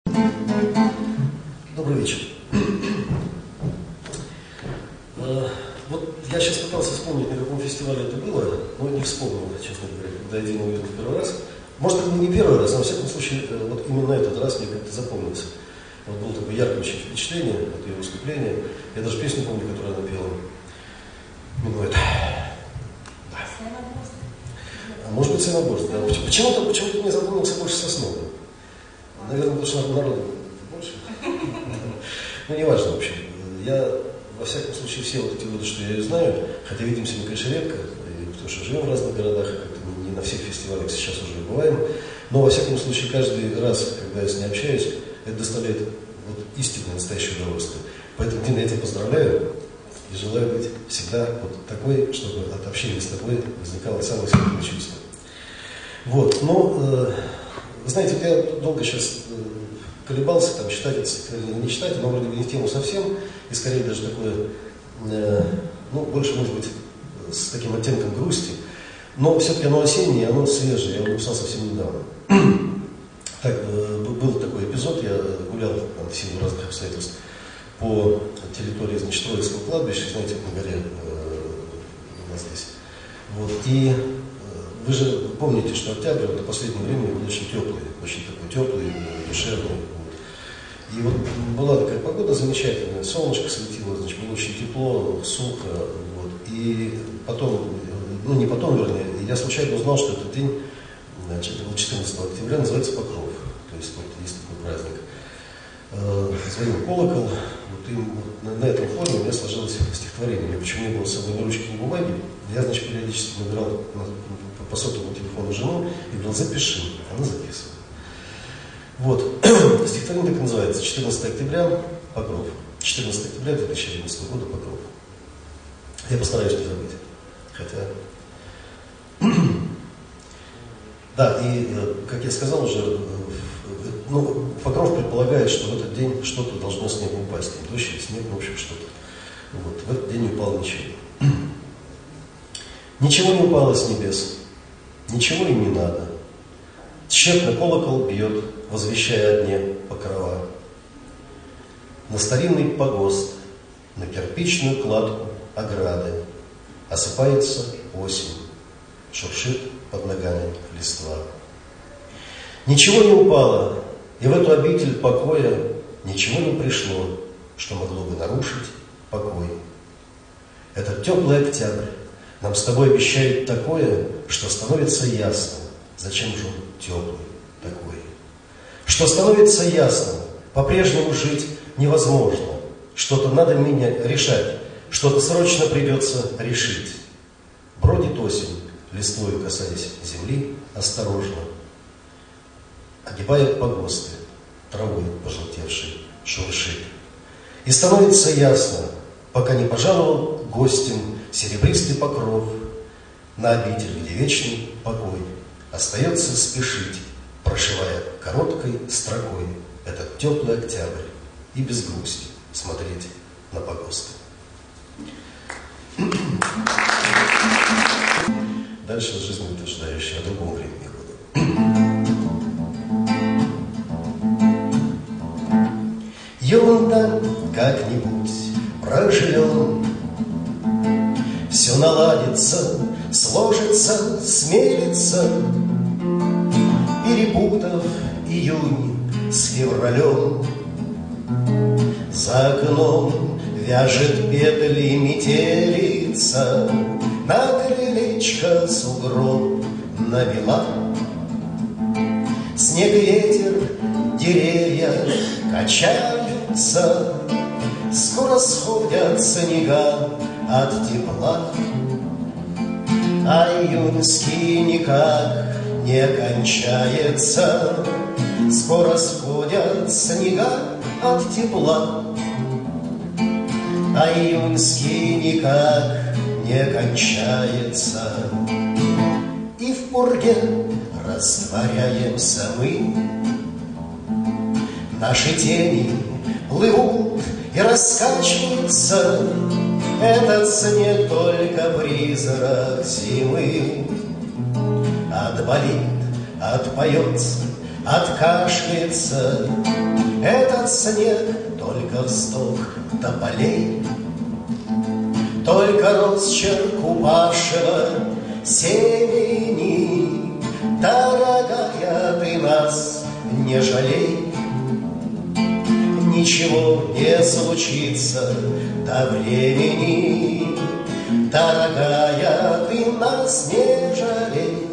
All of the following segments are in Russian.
Добрый вечер. Вот я сейчас пытался вспомнить, на каком фестивале это было, но не вспомнил, честно говоря, когда я Диму увидел в первый раз. Может, это не первый раз, но во всяком случае, вот именно этот раз мне как-то запомнился. Вот было такое яркое очень впечатление от ее выступления. Я даже песню помню, которую она пела. Минует. Может быть, Синоборск, да. Почему-то мне запомнился больше Соснова. Наверное, потому что народу больше. Ну, не важно, в общем. Я, во всяком случае, все вот эти годы, что я ее знаю, хотя видимся мы, конечно, редко, потому что живем в разных городах, и как-то не на всех фестивалях сейчас уже бываем, но, во всяком случае, каждый раз, когда я с ней общаюсь, это доставляет вот истинное, настоящее удовольствие. Поэтому, Дина, я тебя поздравляю и желаю быть всегда вот такой, чтобы от общения с тобой возникало самое сильное чувство. Вот, но, знаете, я долго сейчас колебался, там, читать это стихотворение или не читать, оно вроде бы не в тему совсем, и скорее даже такое, ну, больше, может быть, с таким оттенком грусти, но все-таки оно осеннее, оно свежее, я его написал совсем недавно. Так, был такой эпизод, я гулял там, в силу разных обстоятельств по территории, значит, Троицкого кладбища, знаете, на горе у нас здесь. Вот, и вы же помните, что октябрь до последнего времени был очень теплый, очень такой теплый, душевный. Вот. И вот была такая погода замечательная, солнышко светило, значит, было очень тепло, сухо. Вот. И потом, ну не потом, вернее, я случайно узнал, что этот день, значит, 14 октября, называется Покров. То есть вот есть такой праздник. Звонил колокол, вот, и вот на этом фоне у меня сложилось стихотворение. У меня почему не было с собой ни ручки, ни бумаги. Я, значит, периодически набирал по сотовому телефону жену и говорил, запиши. Она записывала. Вот. Стихотворение так и называется. 14 октября, Покров. 14 октября 2011 года, Покров. Я постараюсь не забыть. Хотя... Да, и, как я сказал уже, ну, Покров предполагает, что в этот день что-то должно с неба упасть. Не дождь, снег, в общем, что-то. Вот. В этот день не упало ничего. Ничего не упало с небес. Ничего им не надо. Тщетно колокол бьет, возвещая о дне покрова. На старинный погост, на кирпичную кладку ограды осыпается осень, шуршит под ногами листва. Ничего не упало, и в эту обитель покоя ничего не пришло, что могло бы нарушить покой. Этот теплый октябрь нам с тобой обещает такое, что становится ясно, зачем же он теплый такой. Что становится ясно, по-прежнему жить невозможно. Что-то надо решать, что-то срочно придется решить. Бродит осень, листвою касаясь земли, осторожно. Огибает погосты, травой пожелтевшей шуршит. И становится ясно, пока не пожаловал гостем серебристый покров на обитель, где вечный покой. Остается спешить, прошивая короткой строкой этот теплый октябрь и без грусти смотреть на погосты. Дальше жизнеутверждающее о другом времени года. Ерунда как-нибудь проживем, все наладится, сложится, смирится, перепутав июнь с февралем. За окном вяжет петли метелица, на крылечко сугроб навела. Снег, ветер, деревья качаются, скоро сходят снега от тепла. А июньский никак не кончается, скоро сходят снега от тепла. А июньский никак не кончается, и в пурге растворяемся мы. Наши тени плывут и раскачиваются, этот снег только призрак зимы. Отболит, отпоется, откашляется. Этот снег только вздох тополей, только росчерк упавшего семени. Дорогая, ты нас не жалей, ничего не случится до времени. Дорогая, ты нас не жалей,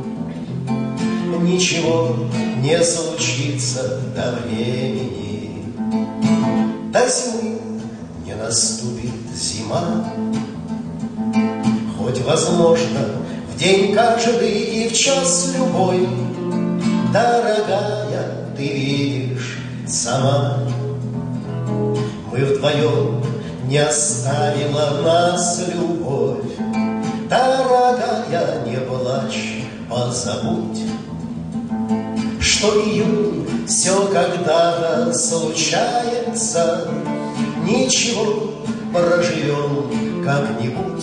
ничего не случится до времени. До зимы не наступит зима, хоть возможно в день каждый и в час любой. Дорогая, ты видишь сама, мы вдвоем не оставила нас любовь. Дорогая, не плачь, позабудь, что июнь все когда-то случается. Ничего, проживем как-нибудь,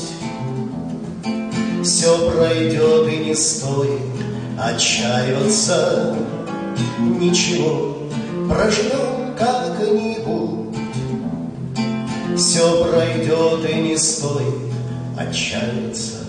все пройдет и не стоит отчаиваться. Ничего, проживем как-нибудь, все пройдет и не стоит отчаиваться.